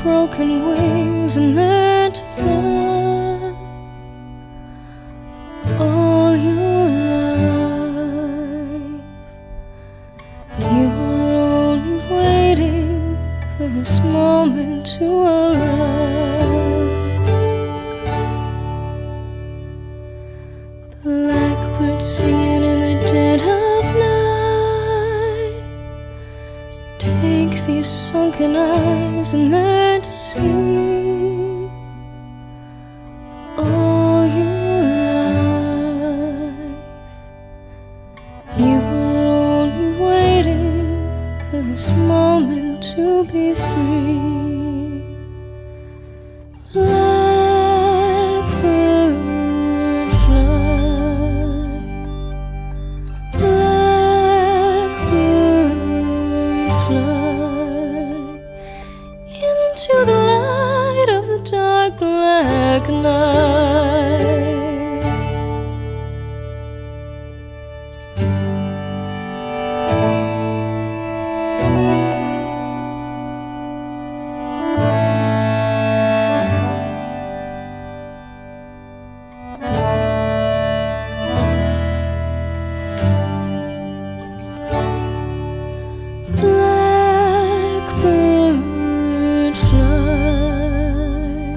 broken wings and learn to fly all your life. You were only waiting for this moment to arise. Blackbird singing in the dead of night. Take these sunken eyes and learn to see all your life. You were only waiting for this moment to be free. Blackbird fly, blackbird fly into the light of the dark black night. Blackbird fly,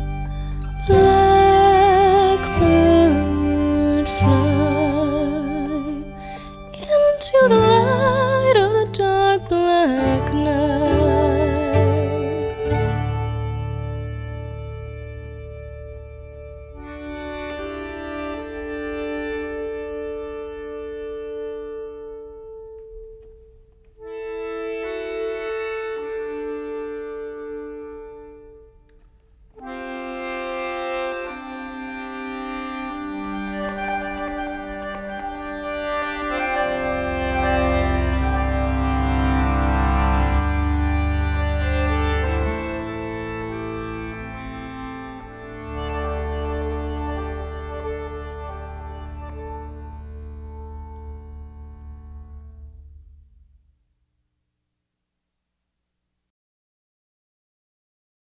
blackbird fly into the light of the dark black night.